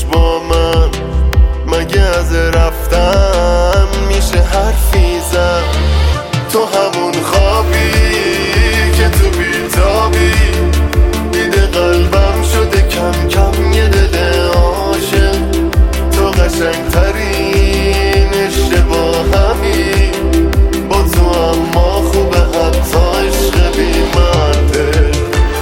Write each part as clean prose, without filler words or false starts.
با من، مگه از رفتن میشه حرفی زد؟ تو همون خوابی که تو بیتابی، دیده قلبم شده کم کم یه دل عاشق. تو قشنگترین اشتباهمی، با تو اما خوبه حتی عشق بی منطق.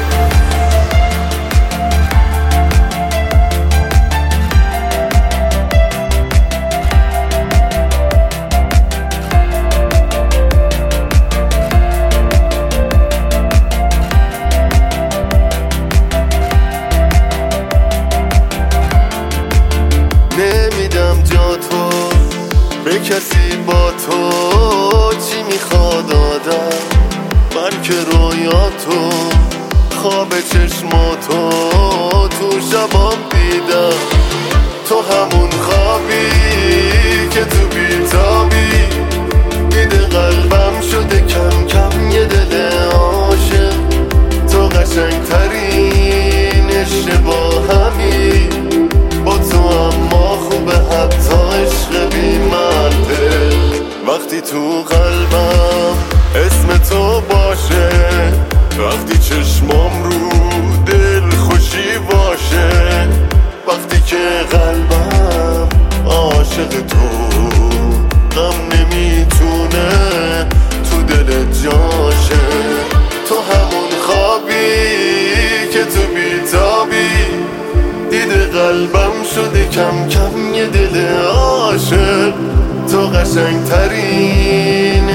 نمیدم جا تو به کسی، با تو چی میخواد آدم؟ من که رویاتو، خواب چشماتو تو شبام دیدم. تو همون خوابی که تو بیتابی، دیده قلبم شده کم کم یه دل عاشق. تو قشنگترین اشتباهمی، با تو اما خوبه حتی عشق بی منطق. وقتی تو قلبم اسم تو باشه، وقتی چشمام رو دل خوشی باشه، وقتی که قلبم عاشق تو، غم نمیتونه تو دلت جاشه. تو همون خوابی که تو بیتابی، دیده قلبم شده کم کم یه دل عاشق. تو قشنگترین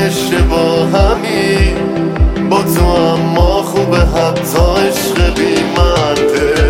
اشتباهمی، با تو اما خوبه حتی عشق بی منطق.